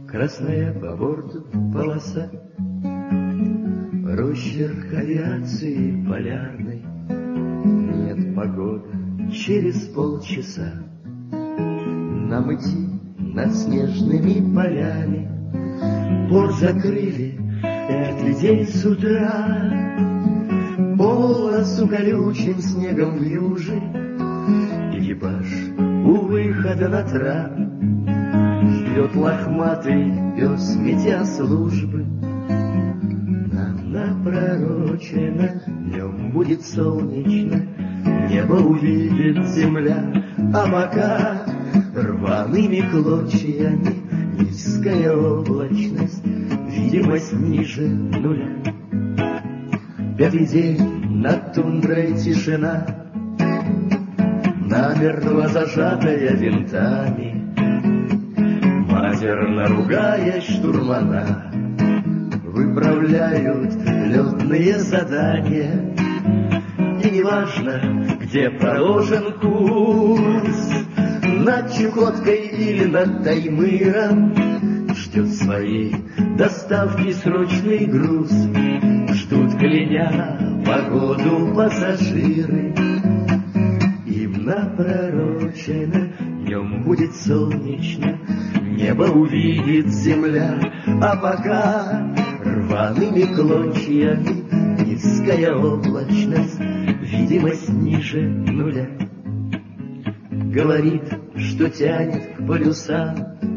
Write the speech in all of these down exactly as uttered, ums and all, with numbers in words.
Красная по борту полоса, росчерк авиации полярной. Нет погоды через полчаса, нам идти над снежными полями. Порт закрыли, и от людей с утра полосу колючим снегом вьюжи. Экипаж у выхода на трап ждет лохматый пес метеослужбы. Нам напророчено, днем будет солнечно, небо увидит земля, а пока рваными клочьями низкая облачность, видимость ниже нуля. Пятый день над тундрой тишина, намертво зажатая винтами. Матерно ругаясь, штурмана выправляют летные задания. И неважно, где проложен курс, над Чукоткой или над Таймыром, ждет своей доставки срочный груз. Ждут, кляня погоду, пассажиры. Им напророчено, днем будет солнечно, небо увидит земля, а пока рваными клочьями низкая облачность, видимость ниже нуля. Говорит, что тянет к полюсам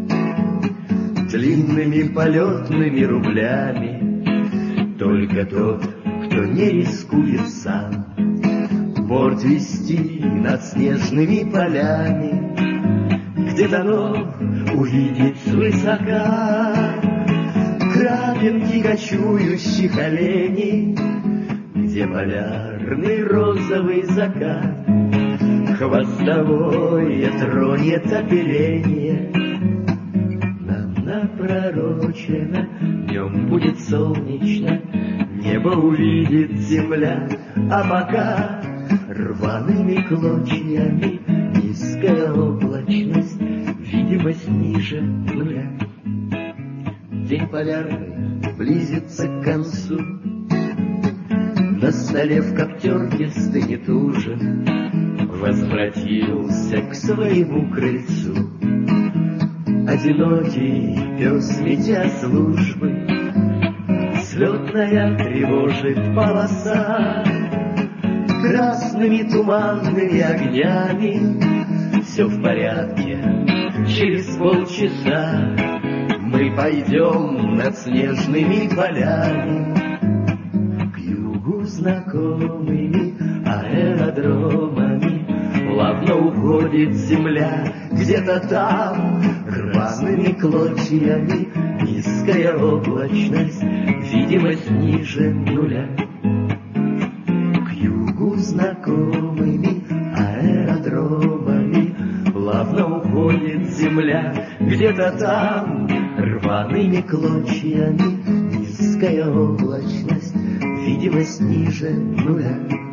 длинными полетными рублями только тот, кто не рискует сам борт вести над снежными полями, где дано увидеть свысока крапинки кочующих оленей, где полярный розовый закат хвостовое тронет оперение. Нам напророчено, днем будет солнечно, небо увидит земля, а пока рваными клочьями низкая облачность, видимость ниже нуля. День полярный близится к концу, на столе в коптерке стынет ужин. Возвратился к своему крыльцу одинокий пес метеослужбы. Слетная тревожит полоса красными туманными огнями. Все в порядке, через полчаса мы пойдем над снежными полями к югу знакомыми аэродромами. Плавно уходит земля, где-то там рваными клочьями низкая облачность, видимость ниже нуля. К югу знакомыми аэродромами плавно уходит земля, где-то там рваными клочьями низкая облачность, видимость ниже нуля.